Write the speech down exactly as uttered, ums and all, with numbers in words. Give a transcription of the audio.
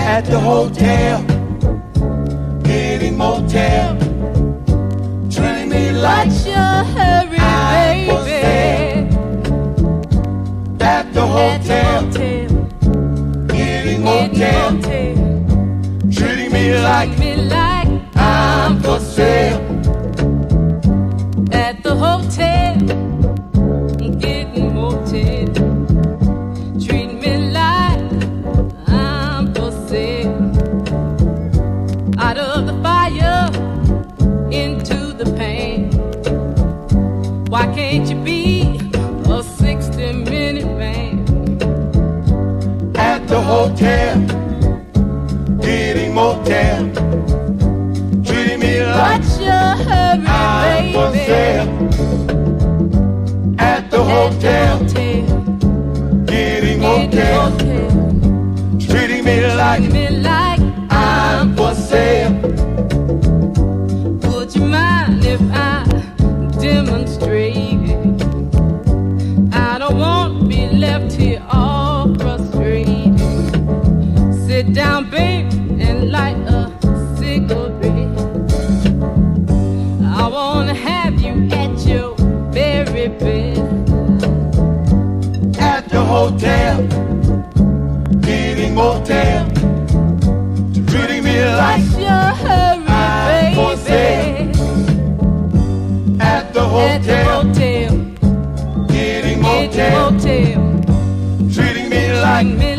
At the hotel, getting motel, treating me like What's your hurry, I'm for baby? sale. At the hotel, At the hotel, getting getting motel, motel, treating me like treat me like I'm for sale. at the hotel, getting motel, treat me like I'm for sale. Out of the fire, into the pain. Why can't you be a sixty minute man? At the hotel, getting motel, treating me like What's your hurry, I'm for baby? sale. At the hotel, hotel, getting getting motel, motel, treating me like treat me like I'm for sale. Would you mind if I demonstrated? I don't want to be left here all frustrated. Sit down, babe, and light a cigarette. I want to have you at your very best. At the hotel, getting motel, treating me like What's your hurry, I'm for sale. baby? at the At the hotel, hotel, getting getting motel, motel, treating me like treat me